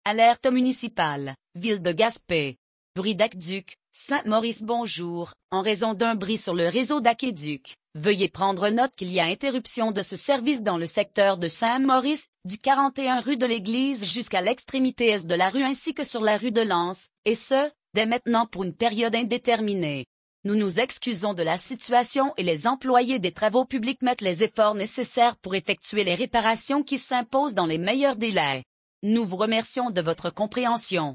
Alerte municipale, ville de Gaspé. Bris d'aqueduc, Saint-Maurice bonjour, en raison d'un bris sur le réseau d'aqueduc. Veuillez prendre note qu'il y a interruption de ce service dans le secteur de Saint-Maurice, du 41 rue de l'Église jusqu'à l'extrémité est de la rue ainsi que sur la rue de Lens, et ce, dès maintenant pour une période indéterminée. Nous nous excusons de la situation et les employés des travaux publics mettent les efforts nécessaires pour effectuer les réparations qui s'imposent dans les meilleurs délais. Nous vous remercions de votre compréhension.